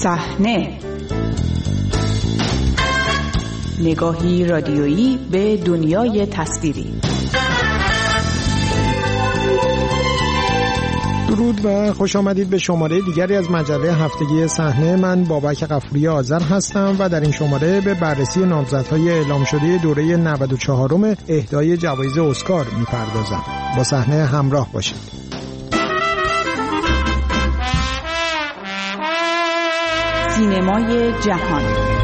صحنه، نگاهی رادیویی به دنیای تصویری. درود و خوش آمدید به شماره دیگری از مجله هفتگی صحنه. من بابک غفوری آذر هستم و در این شماره به بررسی نامزدهای اعلام شده دوره 94م اهدای جوایز اسکار میپردازم. با صحنه همراه باشید. سینمای جهان.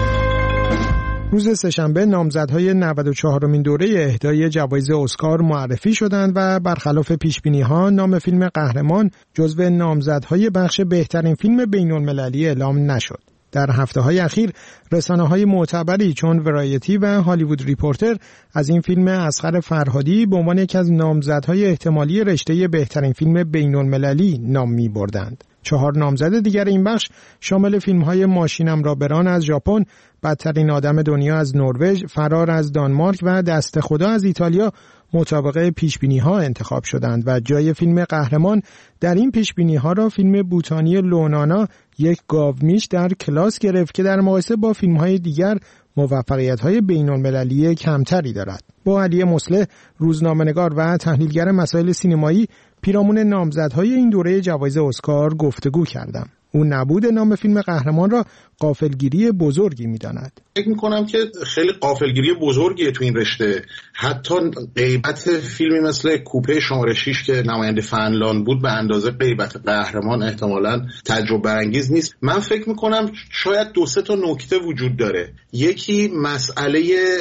روز سه‌شنبه نامزدهای 94مین دوره اهدای جوایز اسکار معرفی شدند و برخلاف پیشبینی‌ها نام فیلم قهرمان جزو نامزدهای بخش بهترین فیلم بین‌المللی اعلام نشد. در هفته‌های اخیر رسانه‌های معتبری چون ورایتی و هالیوود ریپورتر از این فیلم اصغر فرهادی به عنوان یکی از نامزدهای احتمالی رشته بهترین فیلم بین‌المللی نام می‌بردند. 4 نامزد دیگر این بخش شامل فیلم‌های ماشینم را بران از ژاپن، بدترین آدم دنیا از نروژ، فرار از دانمارک و دست خدا از ایتالیا مطابق پیشبینی‌ها انتخاب شدند و جای فیلم قهرمان در این پیشبینی‌ها را فیلم بوتانی لونانا یک گاومیش در کلاس گرفت که در مقایسه با فیلم‌های دیگر موفقیت‌های بین‌المللی کمتری دارد. با علی مصلح، روزنامه‌نگار و تحلیلگر مسائل سینمایی، پیرامون نامزدهای این دوره جوایز اسکار گفتگو کردم. او نبود نام فیلم قهرمان را غافلگیری بزرگی می‌داند. فکر می‌کنم که خیلی غافلگیری بزرگیه تو این رشته. حتی غیبت فیلمی مثل کوپه شماره 6 که نماینده فنلاند بود به اندازه غیبت قهرمان احتمالاً تجربه برانگیز نیست. من فکر می‌کنم شاید 2-3 تا نکته وجود داره. یکی مسئله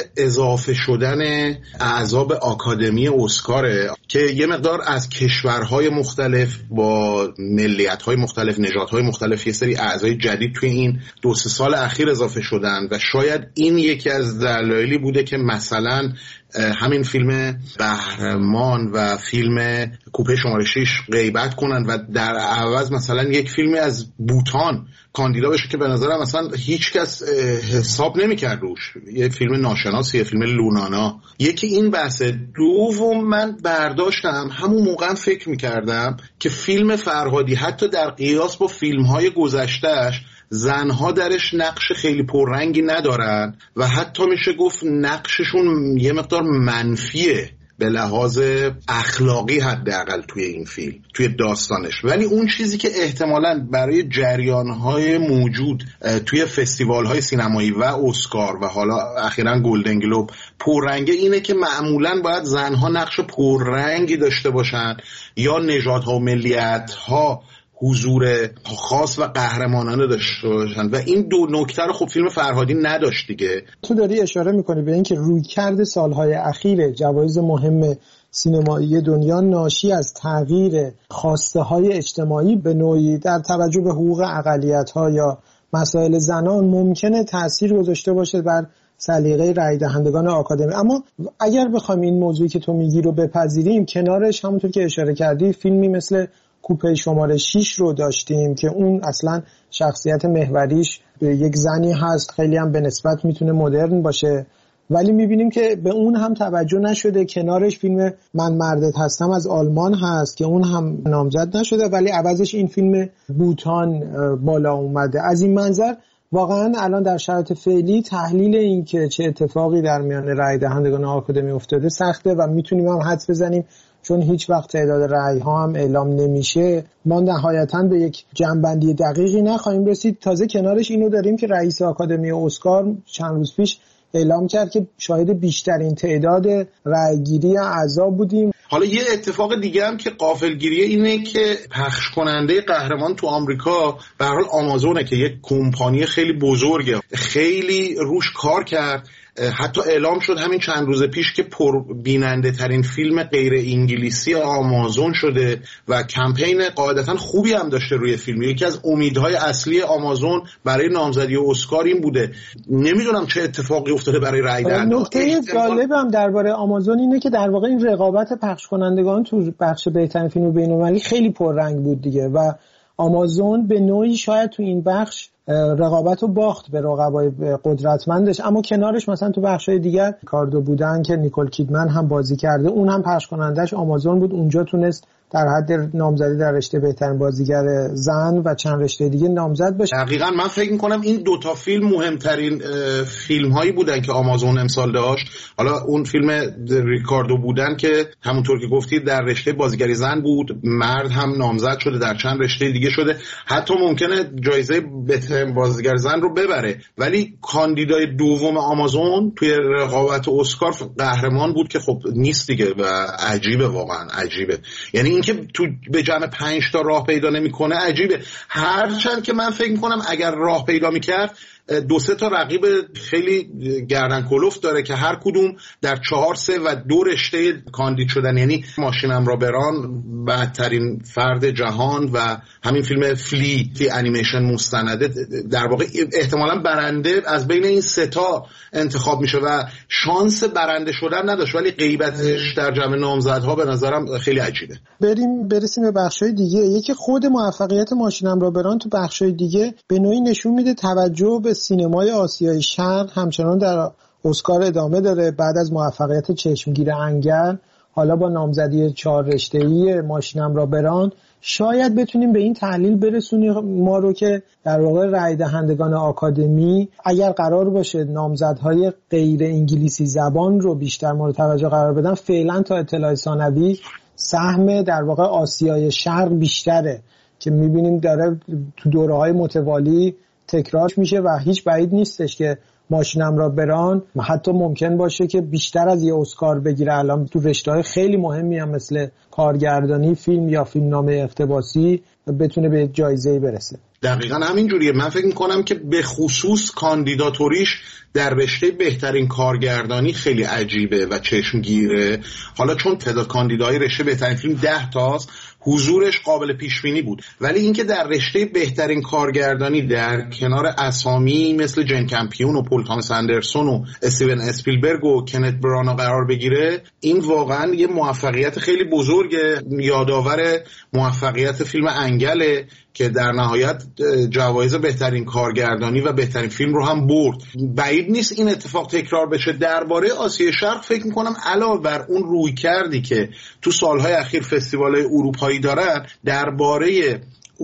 اضافه شدن اعضا به آکادمی اسکاره که یه مقدار از کشورهای مختلف با ملیت‌های مختلف، نژادهای مختلف یه سری اعضای جدید توی این 2-3 سال اخیر اضافه شدن و شاید این یکی از دلایلی بوده که مثلا همین فیلم قهرمان و فیلم کوپه شماره 6 غیبت کنن و در عوض مثلا یک فیلمی از بوتان کاندیدا بشه که به نظرم مثلا هیچ کس حساب نمی‌کرد روش. یه فیلم ناشناس، یه فیلم لونانا. یکی این بحثه. دوم، من برداشتم همون موقع فکر می‌کردم که فیلم فرهادی حتی در قیاس با فیلم‌های گذشته‌اش زنها درش نقش خیلی پررنگی ندارن و حتی میشه گفت نقششون یه مقدار منفیه به لحاظ اخلاقی حداقل توی این فیلم، توی داستانش. ولی اون چیزی که احتمالاً برای جریان‌های موجود توی فستیوال‌های سینمایی و اسکار و حالا اخیراً گلدن گلوب پررنگه اینه که معمولاً باید زنها نقش پررنگی داشته باشن یا نژادها و ملیت‌ها حضور خاص و قهرمانانه داشته باشن و این دو نکته رو خب فیلم فرهادی نداشت دیگه. تو داری اشاره میکنی به اینکه رویکرد سالهای اخیر جوایز مهم سینمایی دنیا ناشی از تغییر خواسته‌های اجتماعی به نوعی در توجه به حقوق اقلیت‌ها یا مسائل زنان ممکنه تأثیر گذاشته باشه بر سلیقه رای دهندگان آکادمی. اما اگر بخوایم این موضوعی که تو میگی رو بپذیریم، کنارش همونطور که اشاره کردی فیلمی مثل کوپه شماره 6 رو داشتیم که اون اصلا شخصیت محوریش یک زنی هست، خیلی هم به نسبت میتونه مدرن باشه، ولی میبینیم که به اون هم توجه نشده. کنارش فیلم من مردت هستم از آلمان هست که اون هم نامزد نشده ولی عوضش این فیلم بوتان بالا اومده. از این منظر واقعا الان در شرایط فعلی تحلیل این که چه اتفاقی در میان رای دهندگان آکادمی افتاده سخته و میتونیم هم حدس بزنیم چون هیچ وقت تعداد رأی ها هم اعلام نمیشه ما نهایتاً به یک جمع‌بندی دقیقی نخواهیم رسید. تازه کنارش اینو داریم که رئیس آکادمی اسکار چند روز پیش اعلام کرد که شاهد بیشترین تعداد رأیگیری اعضا بودیم. حالا یه اتفاق دیگه هم که غافلگیریه اینه که پخش کننده قهرمان تو آمریکا به هر حال آمازونه که یک کمپانی خیلی بزرگه، خیلی روش کار کرد. حتی اعلام شد همین چند روز پیش که پربیننده ترین فیلم غیر انگلیسی آمازون شده و کمپین قاعدتا خوبی هم داشته روی فیلم. یکی از امیدهای اصلی آمازون برای نامزدی اسکار این بوده. نمیدونم چه اتفاقی افتاده برای رای دهنده. نکته جالبم درباره آمازون اینه که در واقع این رقابت پخش کنندگان تو بخش بهترین فیلم بین‌المللی خیلی پررنگ بود دیگه و آمازون به نوعی شاید تو این بخش رقابت رو باخت به رقبای قدرتمندش. اما کنارش مثلا تو بخشای دیگر کاردو بودن که نیکول کیدمن هم بازی کرده، اون هم پخش کنندش آمازون بود، اونجا تونست در حد نامزدی در رشته بهترین بازیگر زن و چند رشته دیگه نامزد بشه. دقیقاً من فکر می‌کنم این دوتا فیلم مهمترین فیلم‌هایی بودن که آمازون امسال داشت. حالا اون فیلم ریکاردو بودن که همونطور که گفتید در رشته بازیگری زن بود، مرد هم نامزد شده، در چند رشته دیگه شده، حتی ممکنه جایزه بهترین بازیگر زن رو ببره. ولی کاندیدای دوم آمازون توی رقابت اسکار قهرمان بود که خب نیست دیگه و عجیبه، واقعاً عجیبه. یعنی که تو به جمع 5 تا راه پیدا نمیکنه عجیبه. هرچند که من فکر میکنم اگر راه پیدا میکرد 2-3 تا رقیب خیلی گردن کلفت داره که هر کدوم در 4 3 و 2 رشته کاندید شدن. یعنی ماشینم را بران بدترین فرد جهان و همین فیلم فلی که انیمیشن مستنده، در واقع احتمالاً برنده از بین این 3 تا انتخاب میشه و شانس برنده شدن نداشت، ولی غیبتش در جمع نامزدها به نظرم خیلی عجیبه. برسیم به بخشای دیگه. یکی خود موفقیت ماشینم را بران تو بخشای دیگه به نوعی نشون میده توجه به سینمای آسیای شرق همچنان در اسکار ادامه داره. بعد از موفقیت چشمگیر انگل، حالا با نامزدی 4 رشته‌ای ماشینم را بران، شاید بتونیم به این تحلیل برسونیم ما رو که در واقع رای دهندگان آکادمی اگر قرار باشه نامزدهای غیر انگلیسی زبان رو بیشتر مورد توجه قرار بدن، فعلا تا اطلاع ثانوی سهم در واقع آسیای شرق بیشتره که می‌بینیم داره تو دوره‌های متوالی تکرار میشه و هیچ بعید نیستش که ماشینم را بران حتی ممکن باشه که بیشتر از یه اسکار بگیره. الان تو رشته‌های خیلی مهمی هم مثل کارگردانی فیلم یا فیلمنامه اقتباسی بتونه به جایزه‌ای برسه. دقیقاً همین جوریه. من فکر می‌کنم که به خصوص کاندیداتوریش در رشته بهترین کارگردانی خیلی عجیبه و چشمگیره. حالا چون تعداد کاندیدای رشته بهترین فیلم 10 تاست، حضورش قابل پیش بینی بود، ولی اینکه در رشته بهترین کارگردانی در کنار اسامی مثل جین کمپیون و پول تامس اندرسون و استیون اسپیلبرگ و کنت برانا قرار بگیره، این واقعا یه موفقیت خیلی بزرگه. یادآور موفقیت فیلم انگله که در نهایت جوایز بهترین کارگردانی و بهترین فیلم رو هم برد. بعید نیست این اتفاق تکرار بشه. درباره آسیای شرق فکر میکنم علاوه بر اون روی کردی که تو سالهای اخیر فستیوال‌های اروپایی دارن، درباره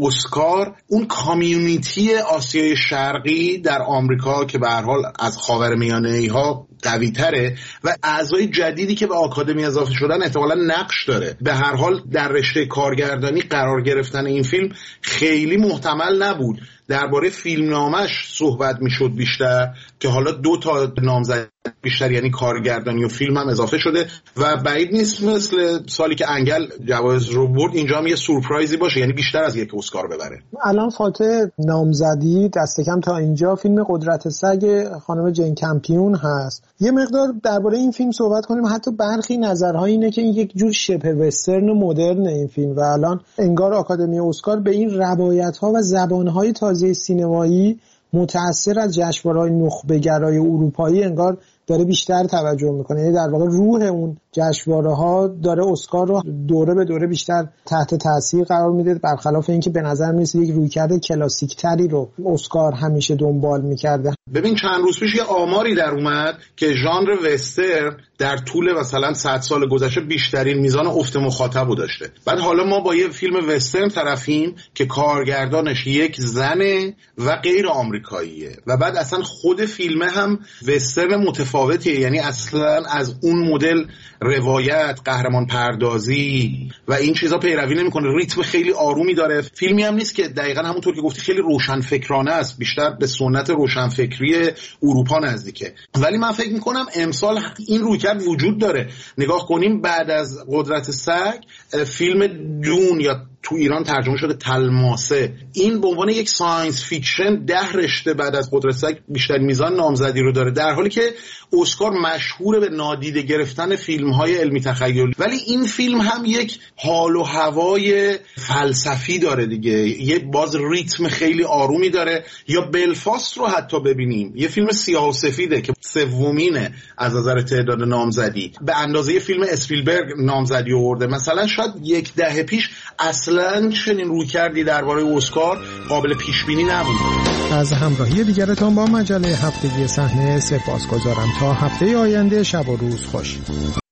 اسکار اون کامیونیتی آسیای شرقی در آمریکا که به هر حال از خاورمیانه‌ای‌ها قوی تره و اعضای جدیدی که به آکادمی اضافه شدن احتمالاً نقش داره. به هر حال در رشته کارگردانی قرار گرفتن این فیلم خیلی محتمل نبود. درباره فیلمنامش صحبت میشد بیشتر که حالا 2 تا نامزد بیشتر یعنی کارگردانی و فیلم هم اضافه شده و بعید نیست مثل سالی که انگل جوایز رو برد اینجا هم یه سورپرایزی باشه، یعنی بیشتر از یک اسکار ببره. الان فاتح نامزدی دست کم تا اینجا فیلم قدرت سگ خانم جین کمپیون هست. یه مقدار درباره این فیلم صحبت کنیم. حتی برخی نظرها اینه که این یک جور شبه وسترن مدرن این فیلم و الان انگار آکادمی اسکار به این روایت‌ها و زبان‌های تازه سینمایی متأثر از جشنواره‌های نخبه‌گرای اروپایی انگار داره بیشتر توجه میکنه. یعنی در واقع روح اون جشنواره‌ها داره اسکار رو دوره به دوره بیشتر تحت تاثیر قرار میده، برخلاف اینکه به نظر میرسه یک رویکرد کلاسیک تری رو اسکار همیشه دنبال میکرده. ببین چند روز پیش یه آماری در اومد که ژانر وسترن در طول مثلا 100 سال گذشته بیشترین میزان افت مخاطب داشته. بعد حالا ما با یه فیلم وسترن طرفیم که کارگردانش یک زنه و غیر آمریکاییه و بعد اصلا خود فیلم هم وسترن متفاوتیه، یعنی اصلا از اون مدل روایت، قهرمان پردازی و این چیزا پیروی نمیکنه. ریتم خیلی آرومی داره. فیلمی هم نیست که دقیقاً همونطور که گفتی خیلی روشنفکرانه است، بیشتر به سنت روشنفکری اروپا نزدیکه. ولی من فکر میکنم امسال این رویکرد وجود داره. نگاه کنیم بعد از قدرت سگ فیلم دون یا تو ایران ترجمه شده تلماسه، این به عنوان یک ساینس فیکشن 10 رشته بعد از قدرت سگ بیشتر میزان نامزدی رو داره، در حالی که اسکار مشهور به نادیده گرفتن فیلم‌های علمی تخیلی. ولی این فیلم هم یک حال و هوای فلسفی داره دیگه، یه باز ریتم خیلی آرومی داره. یا بلفاست رو حتی ببینیم، یه فیلم سیاه و سفیده که سومینه از نظر تعداد نامزدی، به اندازه فیلم اسپیلبرگ نامزدی آورده. مثلا شاید 10 پیش اصلا اصلا چنین رویکردی درباره اسکار قابل پیش بینی نبود. از همراهی دیگرتان با مجله هفتگی صحنه سپاسگزارم. تا هفته آینده شب و روز خوش.